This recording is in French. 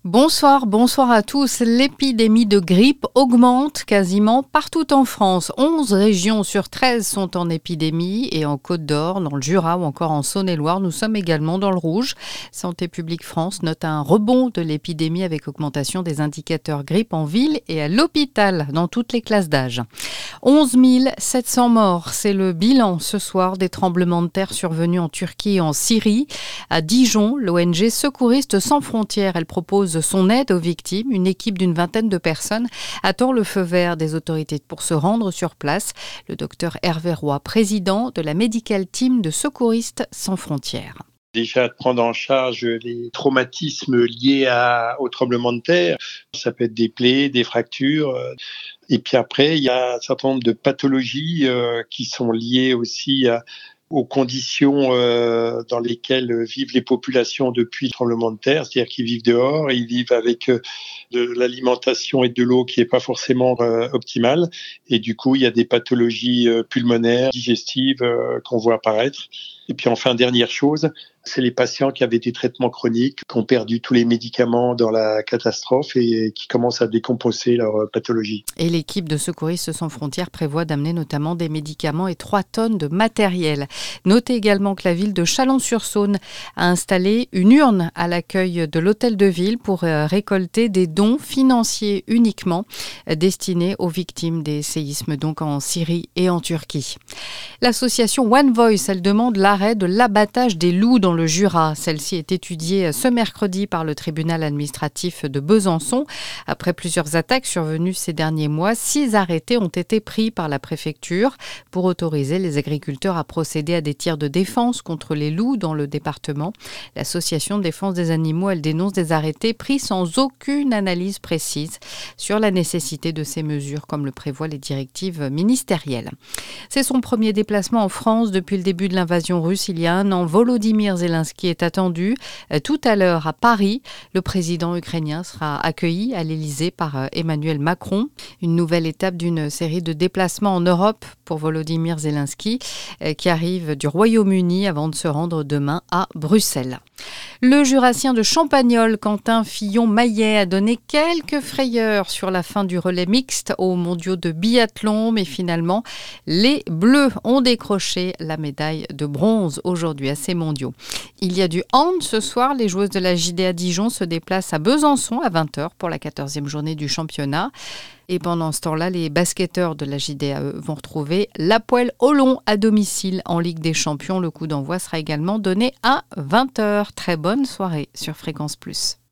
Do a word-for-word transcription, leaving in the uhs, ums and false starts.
Bonsoir, bonsoir à tous. L'épidémie de grippe augmente quasiment partout en France. onze régions sur treize sont en épidémie et en Côte d'Or, dans le Jura ou encore en Saône-et-Loire, nous sommes également dans le rouge. Santé publique France note un rebond de l'épidémie avec augmentation des indicateurs grippe en ville et à l'hôpital dans toutes les classes d'âge. onze mille sept cents morts, c'est le bilan ce soir des tremblements de terre survenus en Turquie et en Syrie. À Dijon, l'O N G Secouristes sans frontières, elle propose son aide aux victimes. Une équipe d'une vingtaine de personnes attend le feu vert des autorités pour se rendre sur place. Le docteur Hervé Roy, président de la Medical Team de Secouristes sans frontières. Déjà, de prendre en charge les traumatismes liés à, au tremblement de terre. Ça peut être des plaies, des fractures. Et puis après, il y a un certain nombre de pathologies euh, qui sont liées aussi à, aux conditions euh, dans lesquelles vivent les populations depuis le tremblement de terre. C'est-à-dire qu'ils vivent dehors, ils vivent avec euh, de l'alimentation et de l'eau qui n'est pas forcément euh, optimale. Et du coup, il y a des pathologies euh, pulmonaires, digestives euh, qu'on voit apparaître. Et puis enfin, dernière chose, c'est les patients qui avaient des traitements chroniques, qui ont perdu tous les médicaments dans la catastrophe et qui commencent à décomposer leur pathologie. Et l'équipe de Secouristes sans frontières prévoit d'amener notamment des médicaments et trois tonnes de matériel. Notez également que la ville de Chalon-sur-Saône a installé une urne à l'accueil de l'hôtel de ville pour récolter des dons financiers uniquement destinés aux victimes des séismes, donc en Syrie et en Turquie. L'association One Voice, elle demande l'arrêt de l'abattage des loups dans le Jura. Celle-ci est étudiée ce mercredi par le tribunal administratif de Besançon. Après plusieurs attaques survenues ces derniers mois, six arrêtés ont été pris par la préfecture pour autoriser les agriculteurs à procéder à des tirs de défense contre les loups dans le département. L'association de défense des animaux, elle dénonce des arrêtés pris sans aucune analyse précise sur la nécessité de ces mesures, comme le prévoient les directives ministérielles. C'est son premier déplacement en France depuis le début de l'invasion russe il y a un an. Volodymyr Zelensky est attendu tout à l'heure à Paris. Le président ukrainien sera accueilli à l'Élysée par Emmanuel Macron. Une nouvelle étape d'une série de déplacements en Europe pour Volodymyr Zelensky qui arrive du Royaume-Uni avant de se rendre demain à Bruxelles. Le Jurassien de Champagnole, Quentin Fillon-Maillet, a donné quelques frayeurs sur la fin du relais mixte aux mondiaux de biathlon, mais finalement, les Bleus ont décroché la médaille de bronze aujourd'hui à ces mondiaux. Il y a du hand ce soir. Les joueuses de la J D A Dijon se déplacent à Besançon à vingt heures pour la quatorzième journée du championnat. Et pendant ce temps-là, les basketteurs de la J D A vont retrouver l'Hapoël Holon à domicile en Ligue des Champions. Le coup d'envoi sera également donné à vingt heures. Très bonne soirée sur Fréquence Plus.